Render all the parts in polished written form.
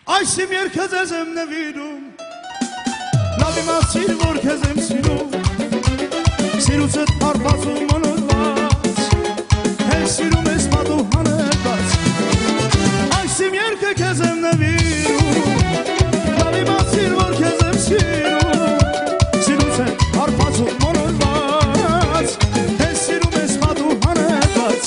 Այսիմ երկը ձեզ եմ նվիրում, լավ իմացիր, որ քեզ եմ սիրում, սիրուցդ հարբացում մոնոտված, հենց սիրում ես պատու հանեցված, այսիմ երկը քեզ եմ նվիրում, լավ իմացիր, որ քեզ եմ սիրում, սիրուցդ հարբացում մոնոտված, հենց սիրում ես պատու հանեցված,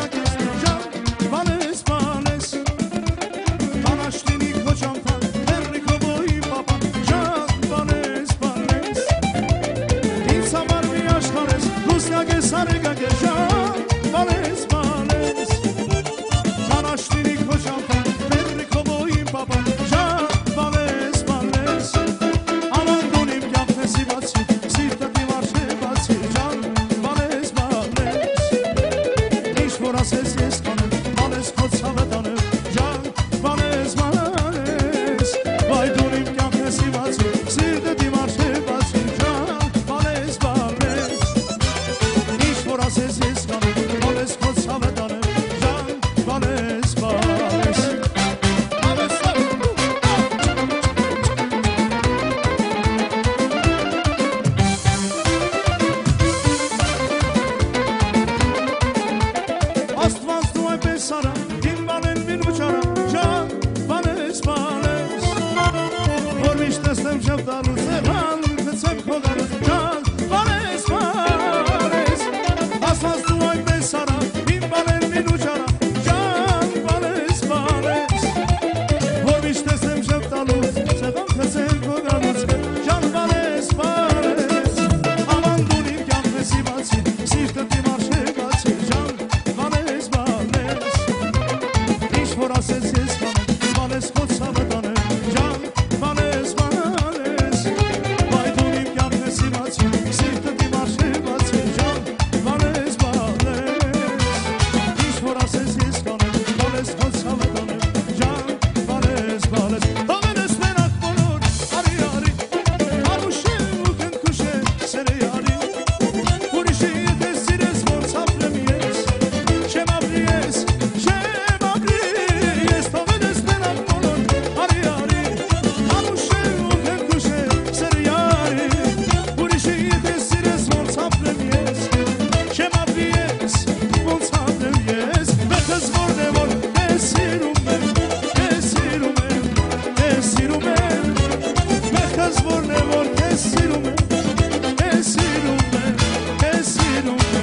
ակես Ժան վանես վանես Անաշտինի քո ճամփան Հեռի քո բոյի պապան Ժան վանես վանես Ինձ համար մի աշխարհ ես Լուսնյակ ես արեգակ ես Ժան վանես վանես Անաշտինի քո ճամփան Հեռի քո բոյի պապան Ժան վանես վանես Aman donim yapnesi batsi Sirte divarşe batsi Can vales vales İş voras es kanım Vales kod savedanım Can vales vales Vay donim yapnesi batsi Sirte divarşe batsi Can vales vales İş voras es kanım Vales kod savedanım Can vales vales Աստված դու այնպես արա, իմ բանեն մին վճարա, Ժան վանես վանես Որ միշտ տեսնեմ շվտալուց Ձևան գծեմ քո գալուց Ժան վանես վանես Աստված դու այնպես արա, իմ բանեն մին վճարա, Ժան վանես վանես Որ միշտ տեսնեմ շվտալուց Ձևան գծեմ քո գալուց Ժան վանես վանես Aman դունիմ կյանքնեսի բացի Սիրտը դիմարշե բացի Ժան վանես վանես Ինչ որ ասես ես կանեմ Վանես խոց հավետանեմ Ժան վանես վանես Վայ դունիմ կյանքնեսի բացի Սիրտը դիմարշե բացի Ժան վանես վանես Ինչ որ ասես ես կանեմ Վանես խոց հավետանեմ Ժան վանես վանես Հողենես մենակ բոլոր Արի արի Անուշե ու կնքուշե Սերը արի Ուրիշի եթե սիրես ոնց ապրեմ ես Չեմ ապրի ես Չեմ ապրի ես Հողենես մենակ բոլոր Արի արի Անուշե ու կնքուշե Սերը արի Ուրիշի եթե սիրես ոնց ապրեմ ես Չեմ ապրի ես Ոնց ապրեմ ես Մեղս որն է որ ես սիրում եմ Ես սիրում եմ Ես սիրում եմ Մեղս որն է որ ես սիրում եմ Ես սիրում եմ Ես սիրում եմ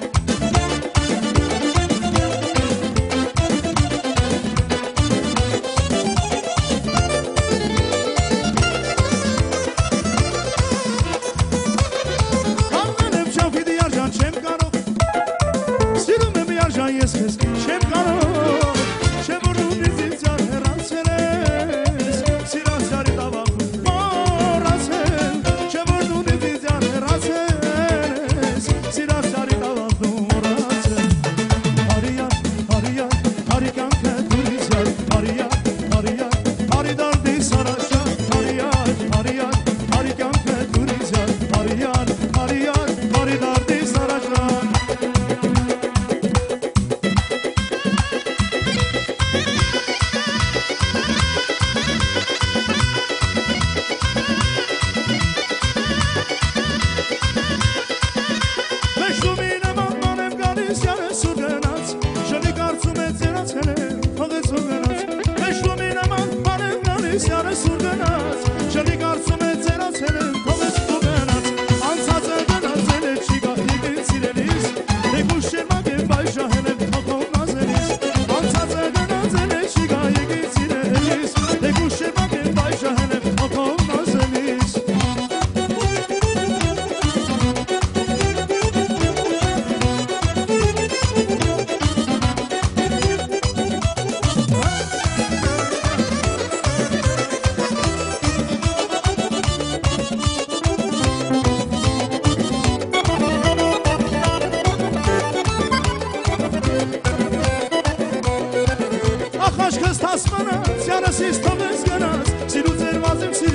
Ամեն եմ շավիդի արժան չեմ կարող Սիրում եմ արժան ես քեզ չեմ կարող Չեմ որ ունից ինձ յար հեռացել ես Սիրած յարի տավախ մորացել Չեմ որ ունից ինձ յար հեռացել ես Սիրած յարի տավախ մորացել Հարի կյանքը դուրից յար Հարի դարդի սարաշա Հարի կյանքը դուրից յար Հարի դարդի սարաշա Մեջլումի նման մանեմ գալիս յարես ու գնաց Շնի կարծում է ձերացել է հողեց ու գնաց Մեջլումի նման մանեմ գալիս յարես ու գնաց Շնի կարծում է ձերացել է հողեց ու գնաց Անցած է գնացել է չի գա իգից իրենից Դեգուշ շերմակ եմ բայ ժահել եմ հողով նազելից Անցած է գնացել է չի գա իգից իրենից Դեգուշ շերմակ եմ բայ ժահել եմ հողով նազելից Ախ աչքս թասմանած, յարս ես թողես գնաց Սիրու ձեր վազեմ սիրու